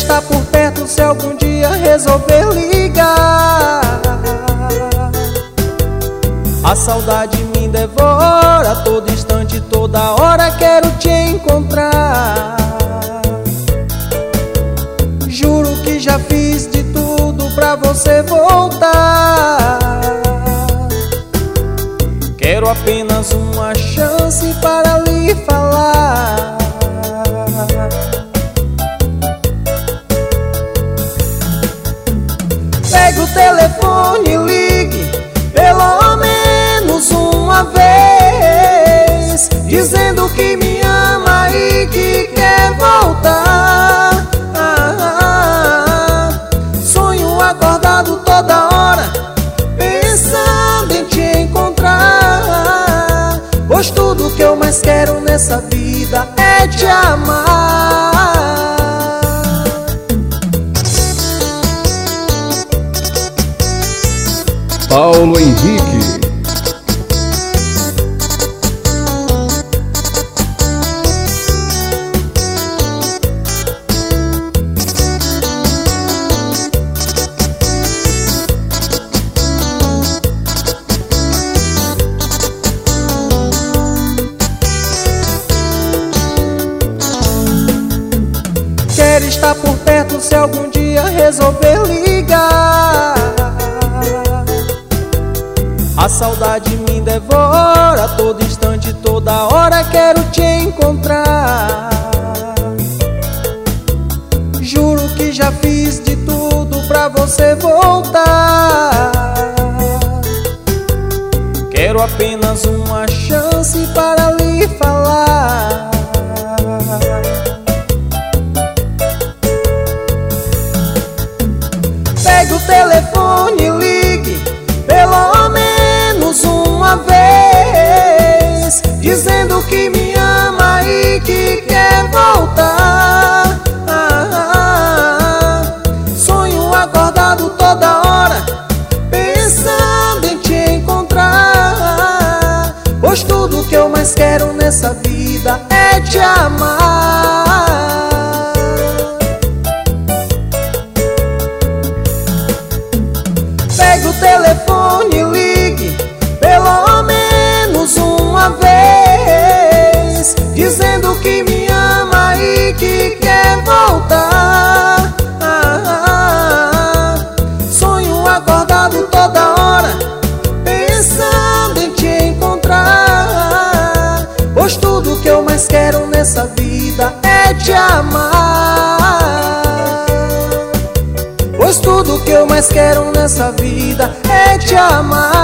estar por perto se algum dia resolver ligar. A saudade me devora, todo instante, toda hora quero te encontrar. Juro que já fiz de tudo pra você voltar. Quero apenas uma chance para lhe falar. Pegue o telefone e ligue pelo menos uma vez, dizendo que me ama e que quer voltar. Sonho acordado toda hora, pensando em te encontrar, pois tudo que eu mais quero nessa vida é te amar. Paulo Henrique. Quero estar por perto se algum dia resolver ligar. A saudade me devora, todo instante, toda hora quero te encontrar. Juro que já fiz de tudo pra você voltar. Quero apenas uma chance para lhe falar. Pegue o telefone e ligue pelo menos uma vez, dizendo que me ama e que quer voltar. Sonho acordado toda hora, pensando em te encontrar, pois tudo que eu mais quero nessa vida é te amar. Pegue o telefone e ligue pelo menos uma vez, dizendo que me ama e que quer voltar. Sonho acordado toda hora, pensando em te encontrar, pois tudo que eu mais quero nessa vida é te amar. Pois tudo que eu mais quero nessa vida é te amar.